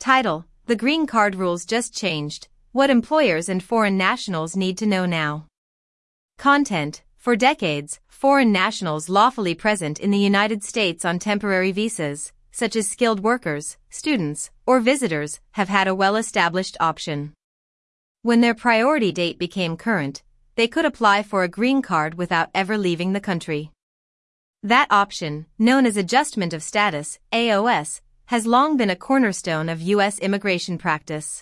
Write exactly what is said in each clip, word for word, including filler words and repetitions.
Title: The Green Card Rules Just Changed. What employers and foreign nationals need to know now. Content: For decades, foreign nationals lawfully present in the United States on temporary visas, such as skilled workers, students, or visitors, have had a well-established option. When their priority date became current, they could apply for a green card without ever leaving the country. That option, known as Adjustment of Status, A O S, has long been a cornerstone of U S immigration practice.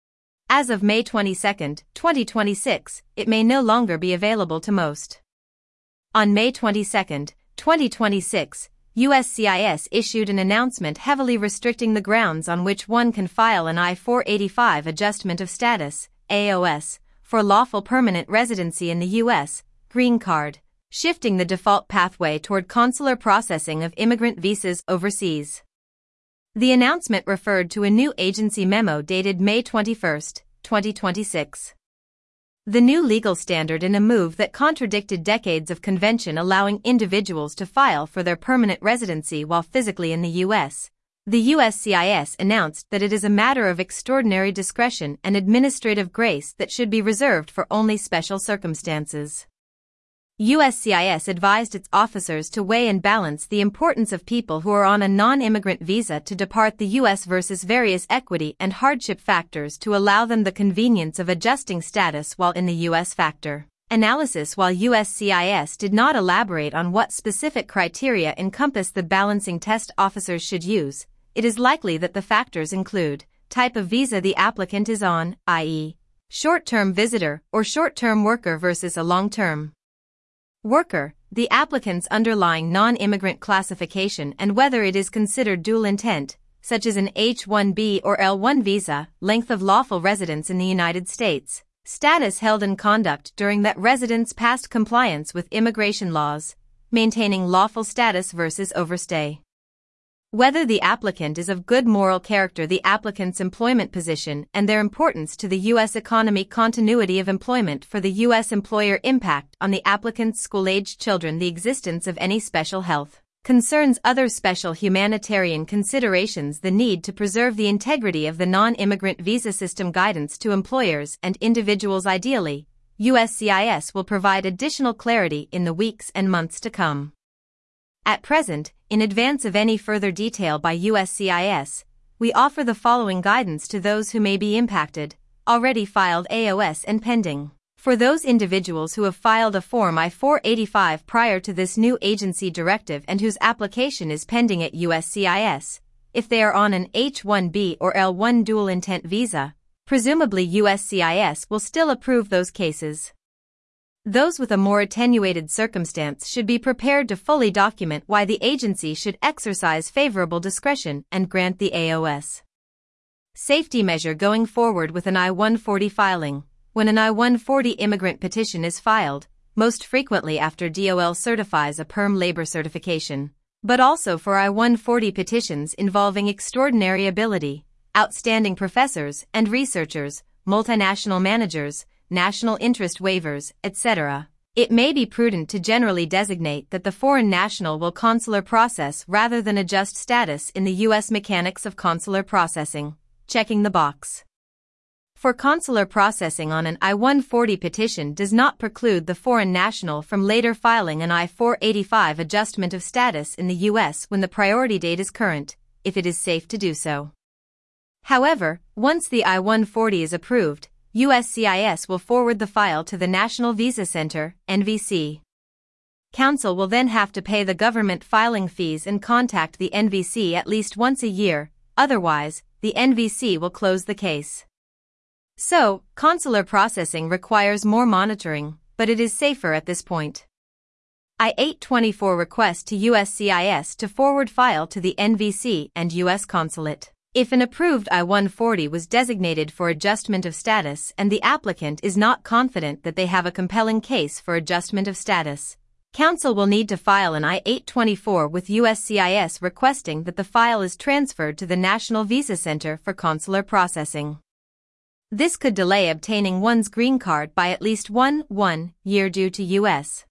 As of May twenty-second, twenty twenty-six, it may no longer be available to most. On May twenty-second, twenty twenty-six, U S C I S issued an announcement heavily restricting the grounds on which one can file an I four eighty-five Adjustment of Status, A O S, for lawful permanent residency in the U S, green card, shifting the default pathway toward consular processing of immigrant visas overseas. The announcement referred to a new agency memo dated May twenty-first, twenty twenty-six. The new legal standard in a move that contradicted decades of convention allowing individuals to file for their permanent residency while physically in the U S, the U S C I S announced that it is a matter of extraordinary discretion and administrative grace that should be reserved for only special circumstances. U S C I S advised its officers to weigh and balance the importance of people who are on a non-immigrant visa to depart the U S versus various equity and hardship factors to allow them the convenience of adjusting status while in the U S factor analysis. While U S C I S did not elaborate on what specific criteria encompass the balancing test officers should use, it is likely that the factors include type of visa the applicant is on, that is, short-term visitor or short-term worker versus a long-term worker, the applicant's underlying non-immigrant classification and whether it is considered dual intent, such as an H one B or L one visa, length of lawful residence in the United States, status held and conduct during that residence past compliance with immigration laws, maintaining lawful status versus overstay. Whether the applicant is of good moral character, the applicant's employment position and their importance to the U S economy, continuity of employment for the U S employer, impact on the applicant's school-aged children, the existence of any special health concerns, other special humanitarian considerations, the need to preserve the integrity of the non-immigrant visa system, guidance to employers and individuals. Ideally, U S C I S will provide additional clarity in the weeks and months to come. At present, in advance of any further detail by U S C I S, we offer the following guidance to those who may be impacted: already filed A O S and pending. For those individuals who have filed a Form I four eighty-five prior to this new agency directive and whose application is pending at U S C I S, if they are on an H one B or L one dual intent visa, presumably U S C I S will still approve those cases. Those with a more attenuated circumstance should be prepared to fully document why the agency should exercise favorable discretion and grant the A O S. Safety measure going forward with an I one forty filing. When an I one forty immigrant petition is filed, most frequently after D O L certifies a perm labor certification, but also for I one forty petitions involving extraordinary ability, outstanding professors and researchers, multinational managers, national interest waivers, et cetera, it may be prudent to generally designate that the foreign national will consular process rather than adjust status in the U S mechanics of consular processing, checking the box. For consular processing on an I one forty petition does not preclude the foreign national from later filing an I four eighty-five adjustment of status in the U S when the priority date is current, if it is safe to do so. However, once the I one forty is approved, U S C I S will forward the file to the National Visa Center, N V C. Counsel will then have to pay the government filing fees and contact the N V C at least once a year, otherwise, the N V C will close the case. So, consular processing requires more monitoring, but it is safer at this point. I eight twenty-four request to U S C I S to forward file to the N V C and U S Consulate. If an approved I one forty was designated for adjustment of status and the applicant is not confident that they have a compelling case for adjustment of status, counsel will need to file an I eight twenty-four with U S C I S requesting that the file is transferred to the National Visa Center for consular processing. This could delay obtaining one's green card by at least one, one year due to U S